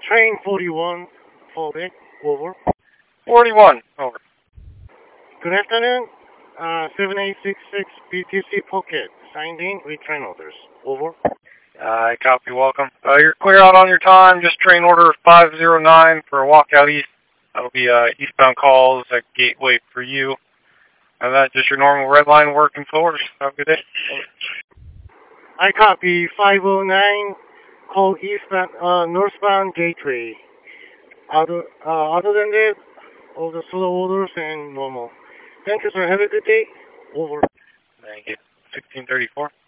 Train 41, fallback, over. 41, over. Good afternoon, 7866 BTC Pocket, signed in with train orders, over. Copy, welcome. You're clear out on your time, just train order 509 for a walkout east. That'll be eastbound calls at Gateway for you. And that's just your normal red line working forward. Have a good day. I copy 509, call eastbound, northbound Gateway. Other than that, all the slow orders and normal. Thank you, sir. Have a good day. Over. Thank you. 1634.